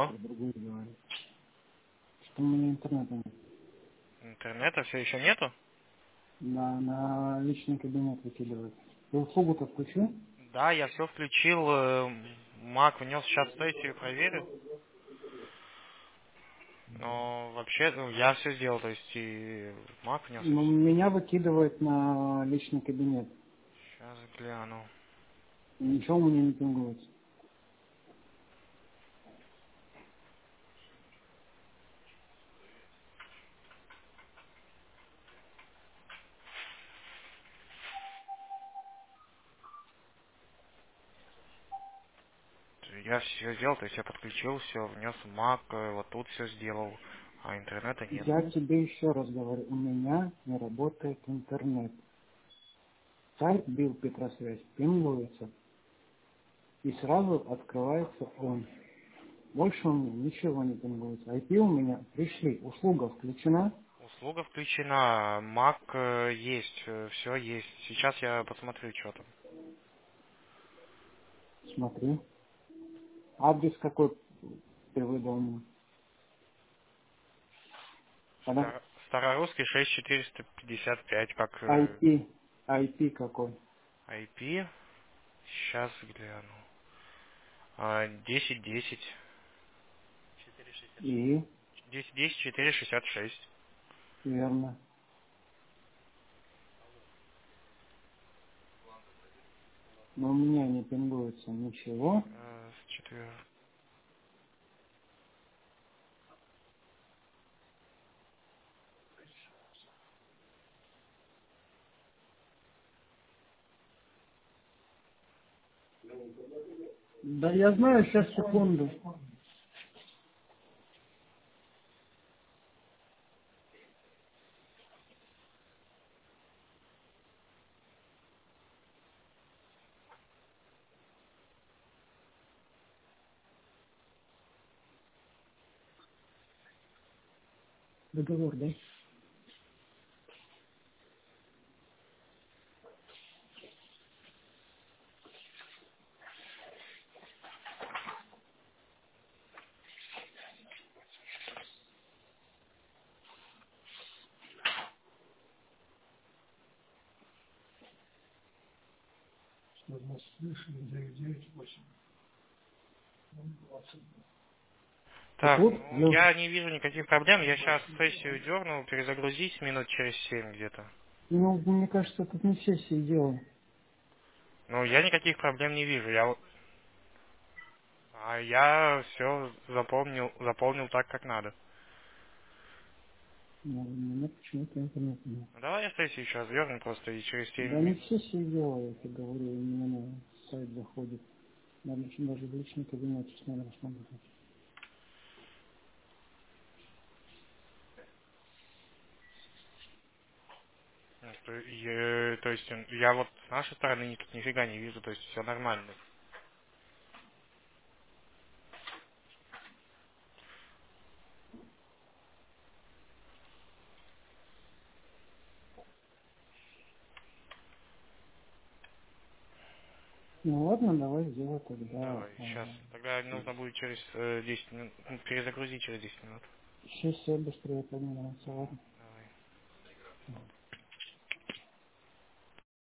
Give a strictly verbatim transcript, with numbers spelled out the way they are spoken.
Алло. про другую говорит. Что у меня интернета нет. Интернета все еще нету? На, на личный кабинет выкидывает. Ты услугу-то включил? Да, я все включил. э, Мак внес сейчас сессию, проверю. Но вообще, ну, я все сделал, то есть и Мак внес. Ну, меня выкидывает на личный кабинет. Сейчас гляну. И ничего у меня не пингуется. Я все сделал, то есть я подключил все, внес Мак, э, вот тут все сделал, а интернета нет. Я тебе еще раз говорю, у меня не работает интернет. Сайт бил Петросвязь, пингуется, и сразу открывается он. Больше у меня ничего не пингуется. ай пи у меня пришли, услуга включена. Услуга включена, Мак э, есть, все есть. Сейчас я посмотрю, что там. Смотри. Адрес какой ты выдал мне? Когда Стар- Старорусский шесть четыреста пятьдесят пять, как э, ай пи, ай пи какой? ай пи. Сейчас гляну. А, десять десять. И, десять десять четыре шестьдесят шесть. верно. Но у меня не пингуется ничего. Э, с четвер- Да я знаю, сейчас секунду. Договор, да? Что нас слышали, девять девять восемь. Ты Так, тут? ну Алло. я не вижу никаких проблем. Я сейчас сессию дерну, перезагрузить минут через семь где-то. Ну, мне кажется, тут не сессии дело. Ну, я никаких проблем не вижу. Я, вот- а я все запомнил, заполнил так, как надо. Ну, у меня почему-то интернета нет. Ну, давай я сессию сейчас дерну просто и через семь Да не минут. в сессии дело, я тебе говорю, у меня на сайт заходит. Надо еще даже в личный кабинет с номером смотреть. Ну, То, е- то есть м, я вот с нашей стороны ни- нифига не вижу, то есть все нормально. Ну ладно, давай сделай тогда. Давай, сейчас. Тогда нужно будет через э, десять минут, ну, перезагрузить через десять минут. Сейчас все быстрее поменяется, ладно. Давай.